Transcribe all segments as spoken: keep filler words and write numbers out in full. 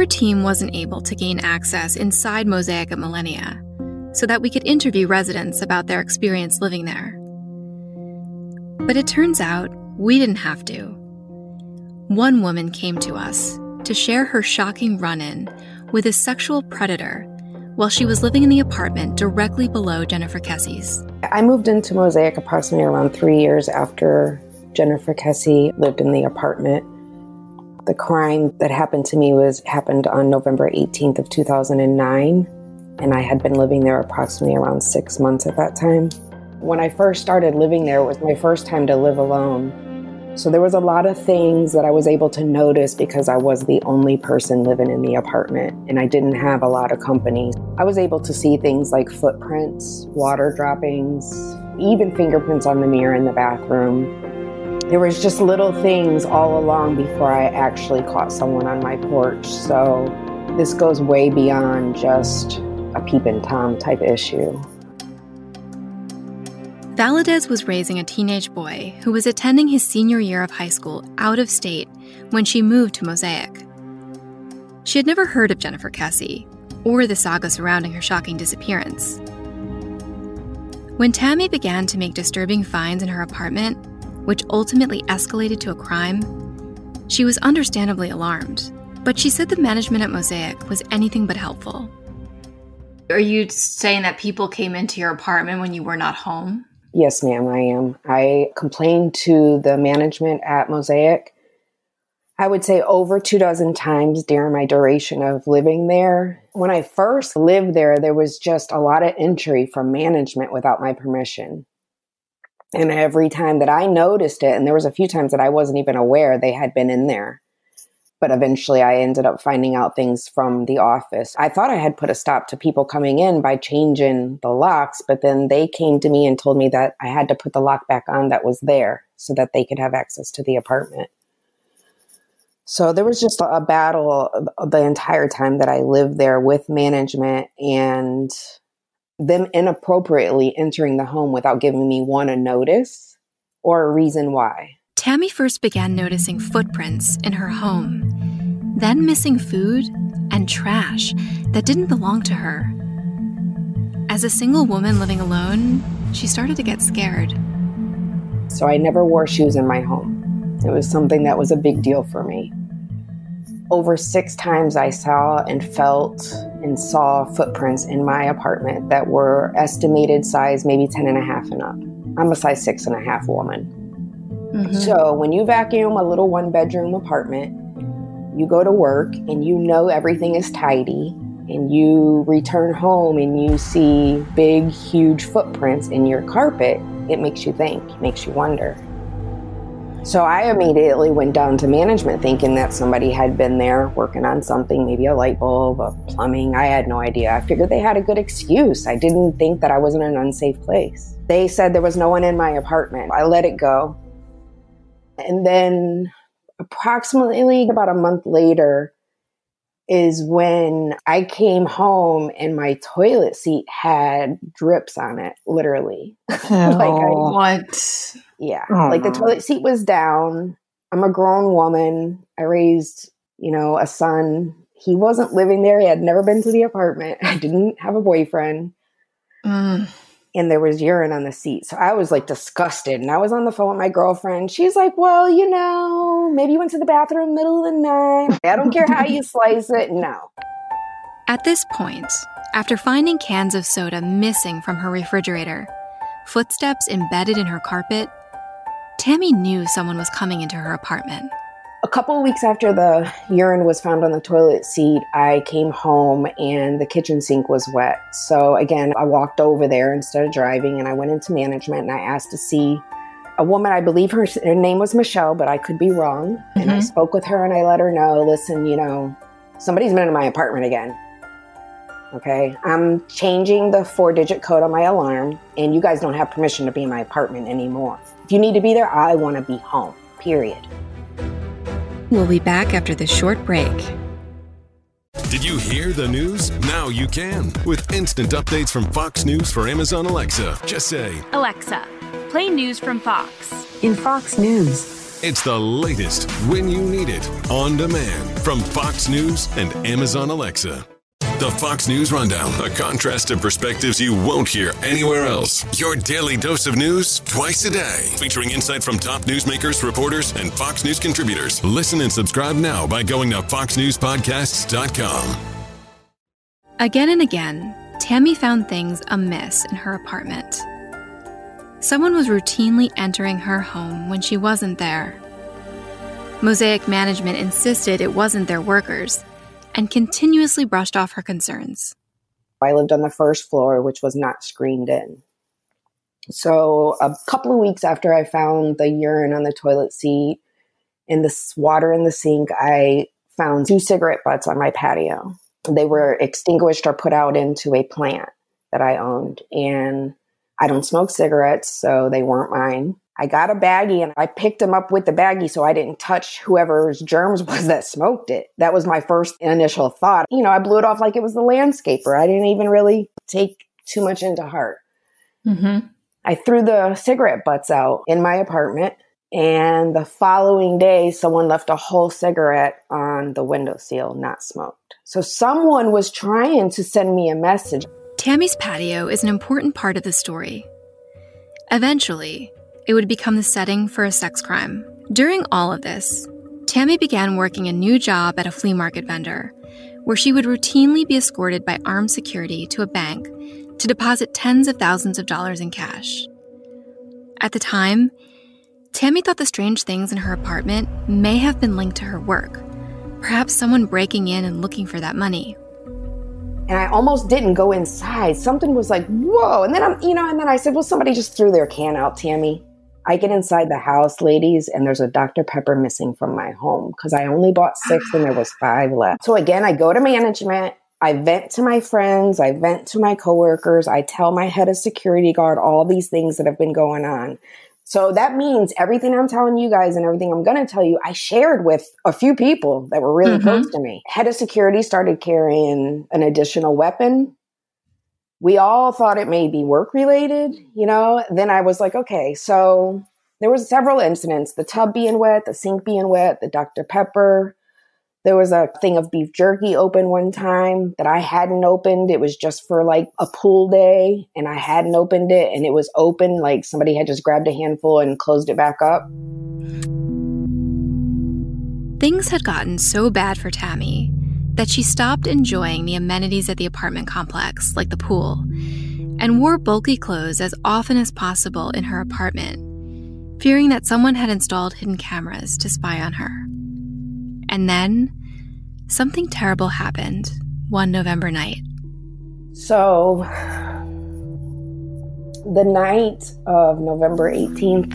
Our team wasn't able to gain access inside Mosaic at Millenia so that we could interview residents about their experience living there. But it turns out we didn't have to. One woman came to us to share her shocking run-in with a sexual predator while she was living in the apartment directly below Jennifer Kesey's. I moved into Mosaic approximately around three years after Jennifer Kesey lived in the apartment. The crime that happened to me was happened on November eighteenth of two thousand nine, and I had been living there approximately around six months at that time. When I first started living there, it was my first time to live alone. So there was a lot of things that I was able to notice because I was the only person living in the apartment and I didn't have a lot of company. I was able to see things like footprints, water droppings, even fingerprints on the mirror in the bathroom. There was just little things all along before I actually caught someone on my porch. So this goes way beyond just a peeping Tom type issue. Valadez was raising a teenage boy who was attending his senior year of high school out of state when she moved to Mosaic. She had never heard of Jennifer Kesey or the saga surrounding her shocking disappearance. When Tammy began to make disturbing finds in her apartment, which ultimately escalated to a crime, she was understandably alarmed, but she said the management at Mosaic was anything but helpful. Are you saying that people came into your apartment when you were not home? Yes, ma'am, I am. I complained to the management at Mosaic, I would say over two dozen times during my duration of living there. When I first lived there, there was just a lot of entry from management without my permission. And every time that I noticed it, and there was a few times that I wasn't even aware they had been in there. But eventually I ended up finding out things from the office. I thought I had put a stop to people coming in by changing the locks, but then they came to me and told me that I had to put the lock back on that was there so that they could have access to the apartment. So there was just a battle the entire time that I lived there with management and them inappropriately entering the home without giving me, one, a notice or a reason why. Tammy first began noticing footprints in her home, then missing food and trash that didn't belong to her. As a single woman living alone, she started to get scared. So I never wore shoes in my home. It was something that was a big deal for me. Over six times I saw and felt and saw footprints in my apartment that were estimated size maybe ten and a half and up. I'm a size six and a half woman. Mm-hmm. So when you vacuum a little one bedroom apartment, you go to work and you know everything is tidy and you return home and you see big, huge footprints in your carpet, it makes you think, it makes you wonder. So I immediately went down to management thinking that somebody had been there working on something, maybe a light bulb, a plumbing. I had no idea. I figured they had a good excuse. I didn't think that I was in an unsafe place. They said there was no one in my apartment. I let it go. And then approximately about a month later is when I came home and my toilet seat had drips on it, literally. Oh, like I, what? Yeah. Oh, like the toilet seat was down. I'm a grown woman. I raised, you know, a son. He wasn't living there. He had never been to the apartment. I didn't have a boyfriend. Mm. And there was urine on the seat. So I was like disgusted. And I was on the phone with my girlfriend. She's like, well, you know, maybe you went to the bathroom middle of the night. I don't care how you slice it. No. At this point, after finding cans of soda missing from her refrigerator, footsteps embedded in her carpet, Tammy knew someone was coming into her apartment. A couple of weeks after the urine was found on the toilet seat, I came home and the kitchen sink was wet. So again, I walked over there instead of driving and I went into management and I asked to see a woman. I believe her, her name was Michelle, but I could be wrong. Mm-hmm. And I spoke with her and I let her know, listen, you know, somebody's been in my apartment again. Okay, I'm changing the four-digit code on my alarm and you guys don't have permission to be in my apartment anymore. If you need to be there, I want to be home, period. We'll be back after this short break. Did you hear the news? Now you can. With instant updates from Fox News for Amazon Alexa. Just say, Alexa, play news from Fox. In Fox News, It's the latest when you need it, on demand from Fox News and Amazon Alexa. The Fox News Rundown, a contrast of perspectives you won't hear anywhere else. Your daily dose of news twice a day, featuring insight from top newsmakers, reporters, and Fox News contributors. Listen and subscribe now by going to fox news podcasts dot com. Again and again, Tammy found things amiss in her apartment. Someone was routinely entering her home when she wasn't there. Mosaic management insisted it wasn't their workers and continuously brushed off her concerns. I lived on the first floor, which was not screened in. So a couple of weeks after I found the urine on the toilet seat and the water in the sink, I found two cigarette butts on my patio. They were extinguished or put out into a plant that I owned. And I don't smoke cigarettes, so they weren't mine. I got a baggie and I picked them up with the baggie so I didn't touch whoever's germs was that smoked it. That was my first initial thought. You know, I blew it off like it was the landscaper. I didn't even really take too much into heart. Mm-hmm. I threw the cigarette butts out in my apartment, and the following day, someone left a whole cigarette on the windowsill, not smoked. So someone was trying to send me a message. Tammy's patio is an important part of the story. Eventually, it would become the setting for a sex crime. During all of this, Tammy began working a new job at a flea market vendor, where she would routinely be escorted by armed security to a bank to deposit tens of thousands of dollars in cash. At the time, Tammy thought the strange things in her apartment may have been linked to her work, perhaps someone breaking in and looking for that money. And I almost didn't go inside. Something was like, whoa. And then I'm, you know, and then I said, well, somebody just threw their can out, Tammy. I get inside the house, ladies, and there's a Doctor Pepper missing from my home because I only bought six and there was five left. So again, I go to management. I vent to my friends. I vent to my coworkers. I tell my head of security guard all these things that have been going on. So that means everything I'm telling you guys and everything I'm going to tell you, I shared with a few people that were really mm-hmm. close to me. Head of security started carrying an additional weapon. We all thought it may be work related, you know. Then I was like, okay, so there was several incidents, the tub being wet, the sink being wet, the Doctor Pepper. There was a thing of beef jerky open one time that I hadn't opened. It was just for like a pool day and I hadn't opened it and it was open. Like somebody had just grabbed a handful and closed it back up. Things had gotten so bad for Tammy that she stopped enjoying the amenities at the apartment complex, like the pool, and wore bulky clothes as often as possible in her apartment, fearing that someone had installed hidden cameras to spy on her. And then, something terrible happened one November night. So, the night of November eighteenth,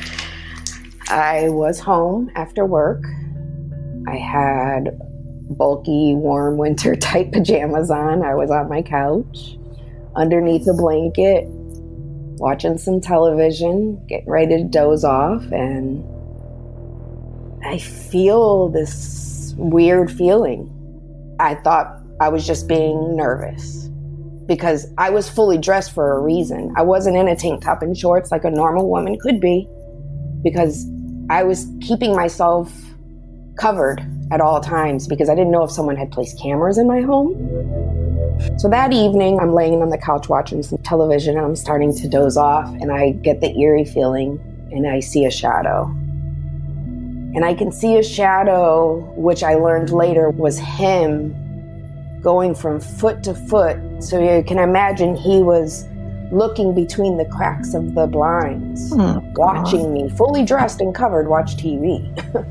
I was home after work. I had bulky, warm winter type pajamas on. I was on my couch, underneath a blanket, watching some television, getting ready to doze off, and I feel this weird feeling. I thought I was just being nervous because I was fully dressed for a reason. I wasn't in a tank top and shorts like a normal woman could be because I was keeping myself covered at all times because I didn't know if someone had placed cameras in my home. So that evening, I'm laying on the couch watching some television and I'm starting to doze off and I get the eerie feeling and I see a shadow. And I can see a shadow, which I learned later was him going from foot to foot. So you can imagine he was looking between the cracks of the blinds, oh, watching me, fully dressed and covered, watch T V.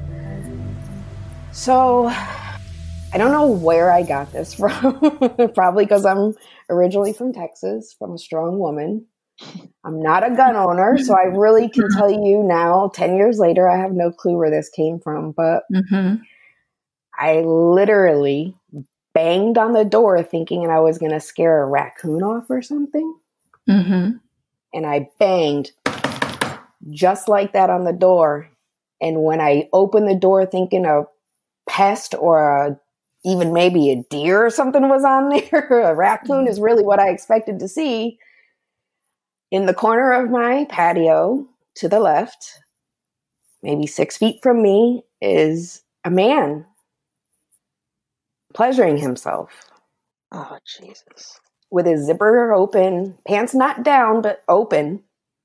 So I don't know where I got this from. Probably because I'm originally from Texas, from a strong woman. I'm not a gun owner, so I really can tell you now, ten years later, I have no clue where this came from. But mm-hmm. I literally banged on the door thinking I was going to scare a raccoon off or something. Mm-hmm. And I banged just like that on the door. And when I opened the door thinking a pest or a, even maybe a deer or something was on there, a raccoon is really what I expected to see. In the corner of my patio to the left, maybe six feet from me, is a man pleasuring himself. Oh, Jesus. With his zipper open, pants not down, but open.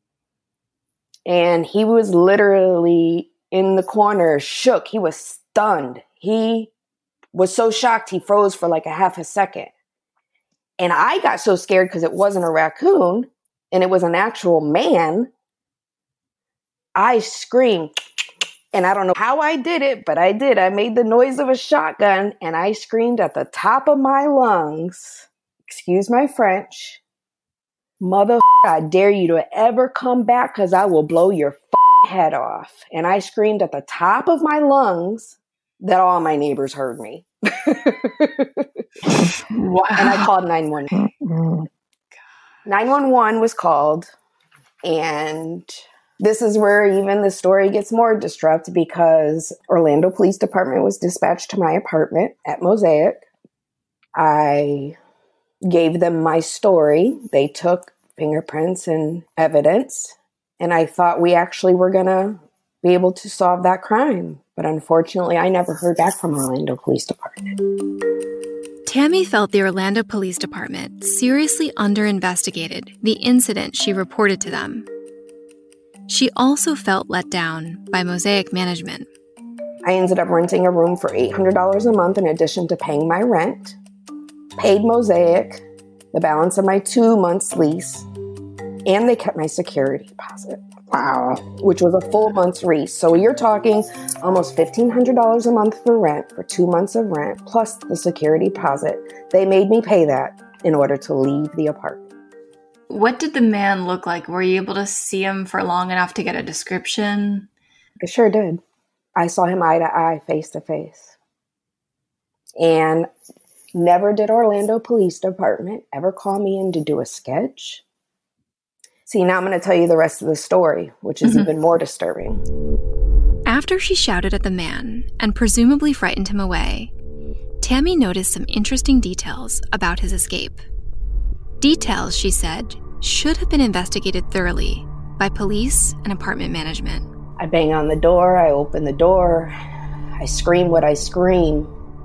And he was literally in the corner, shook. He was stunned. He was so shocked, he froze for like a half a second. And I got so scared because it wasn't a raccoon and it was an actual man. I screamed. And I don't know how I did it, but I did. I made the noise of a shotgun and I screamed at the top of my lungs, excuse my French, mother, I dare you to ever come back because I will blow your head off. And I screamed at the top of my lungs that all my neighbors heard me. Wow. And I called nine one one. nine one one was called, and this is where even the story gets more distraught because Orlando Police Department was dispatched to my apartment at Mosaic. I gave them my story. They took fingerprints and evidence, and I thought we actually were going to be able to solve that crime. But unfortunately, I never heard back from Orlando Police Department. Tammy felt the Orlando Police Department seriously under-investigated the incident she reported to them. She also felt let down by Mosaic management. I ended up renting a room for eight hundred dollars a month in addition to paying my rent, paid Mosaic the balance of my two months lease, and they kept my security deposit. Wow. Which was a full month's lease. So you're talking almost fifteen hundred dollars a month for rent, for two months of rent, plus the security deposit. They made me pay that in order to leave the apartment. What did the man look like? Were you able to see him for long enough to get a description? I sure did. I saw him eye to eye, face to face. And never did Orlando Police Department ever call me in to do a sketch. See, now I'm going to tell you the rest of the story, which is mm-hmm. even more disturbing. After she shouted at the man and presumably frightened him away, Tammy noticed some interesting details about his escape. Details, she said, should have been investigated thoroughly by police and apartment management. I bang on the door, I open the door, I scream what I scream.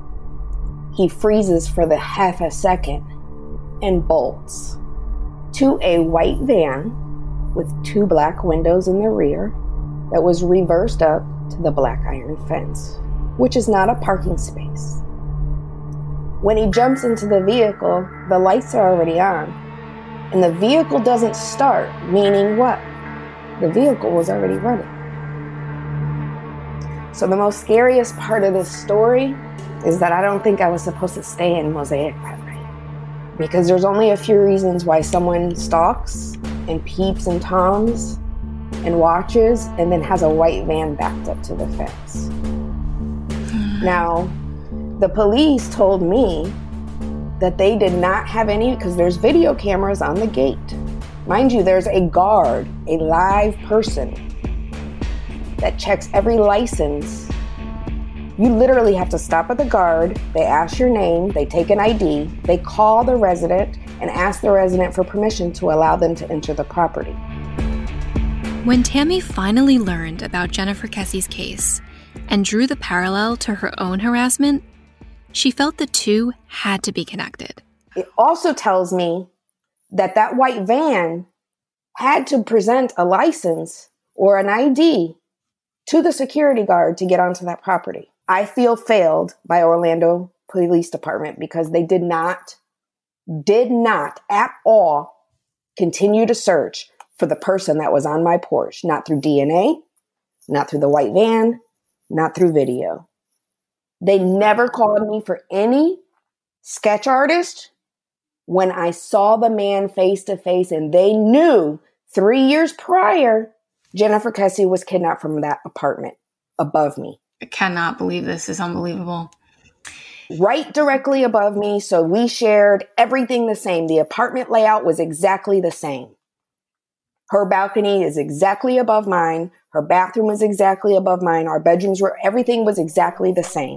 He freezes for the half a second and bolts to a white van with two black windows in the rear that was reversed up to the black iron fence, which is not a parking space. When he jumps into the vehicle, the lights are already on, and the vehicle doesn't start, meaning what? The vehicle was already running. So the most scariest part of this story is that I don't think I was supposed to stay in Mosaic that night, because there's only a few reasons why someone stalks and peeps and toms and watches and then has a white van backed up to the fence. Now, the police told me that they did not have any, because there's video cameras on the gate. Mind you, there's a guard, a live person that checks every license. You literally have to stop at the guard, they ask your name, they take an I D, they call the resident and ask the resident for permission to allow them to enter the property. When Tammy finally learned about Jennifer Kessie's case and drew the parallel to her own harassment, she felt the two had to be connected. It also tells me that that white van had to present a license or an I D to the security guard to get onto that property. I feel failed by Orlando Police Department because they did not, did not at all continue to search for the person that was on my porch, not through D N A, not through the white van, not through video. They never called me for any sketch artist when I saw the man face to face, and they knew three years prior, Jennifer Kessie was kidnapped from that apartment above me. I cannot believe this. Is unbelievable. Right directly above me. So we shared everything the same. The apartment layout was exactly the same. Her balcony is exactly above mine. Her bathroom was exactly above mine. Our bedrooms were, everything was exactly the same.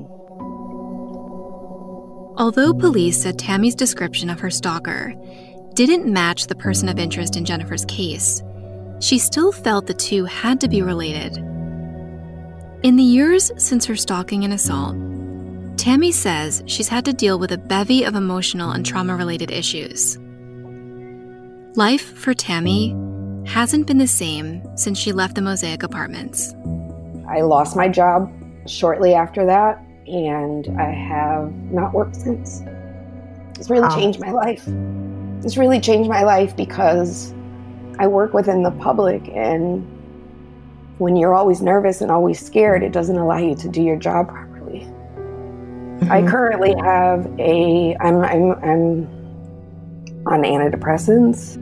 Although police said Tammy's description of her stalker didn't match the person of interest in Jennifer's case, she still felt the two had to be related. In the years since her stalking and assault, Tammy says she's had to deal with a bevy of emotional and trauma-related issues. Life for Tammy hasn't been the same since she left the Mosaic apartments. I lost my job shortly after that, and I have not worked since. It's really Wow. changed my life. It's really changed my life because I work within the public, and when you're always nervous and always scared, it doesn't allow you to do your job properly. Mm-hmm. I currently have a, I'm, I'm, I'm on antidepressants.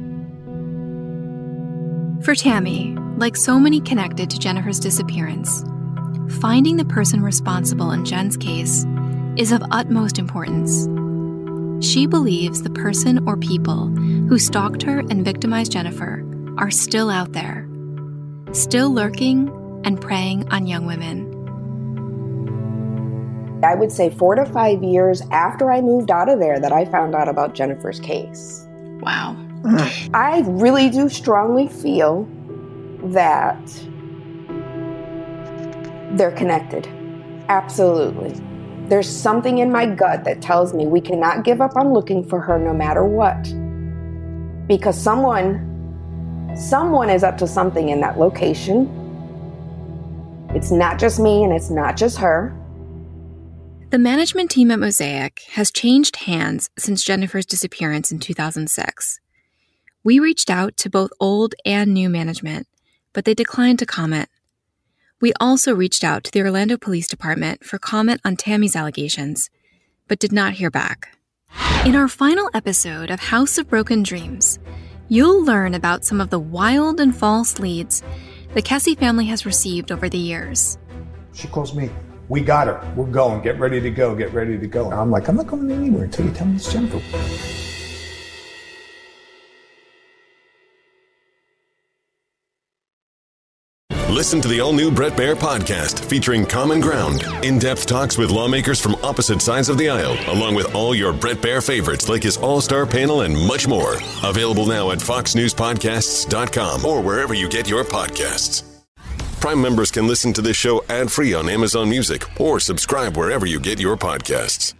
For Tammy, like so many connected to Jennifer's disappearance, finding the person responsible in Jen's case is of utmost importance. She believes the person or people who stalked her and victimized Jennifer are still out there, still lurking and preying on young women. I would say four to five years after I moved out of there that I found out about Jennifer's case. Wow. I really do strongly feel that they're connected. Absolutely. There's something in my gut that tells me we cannot give up on looking for her no matter what. Because someone, someone is up to something in that location. It's not just me and it's not just her. The management team at Mosaic has changed hands since Jennifer's disappearance in two thousand six. We reached out to both old and new management, but they declined to comment. We also reached out to the Orlando Police Department for comment on Tammy's allegations, but did not hear back. In our final episode of House of Broken Dreams, you'll learn about some of the wild and false leads the Kesse family has received over the years. She calls me, we got her, we're going, get ready to go, get ready to go. I'm like, I'm not going anywhere until you tell me it's Jennifer. Listen to the all-new Bret Baier podcast featuring Common Ground, in-depth talks with lawmakers from opposite sides of the aisle, along with all your Bret Baier favorites like his all-star panel and much more. Available now at fox news podcasts dot com or wherever you get your podcasts. Prime members can listen to this show ad-free on Amazon Music or subscribe wherever you get your podcasts.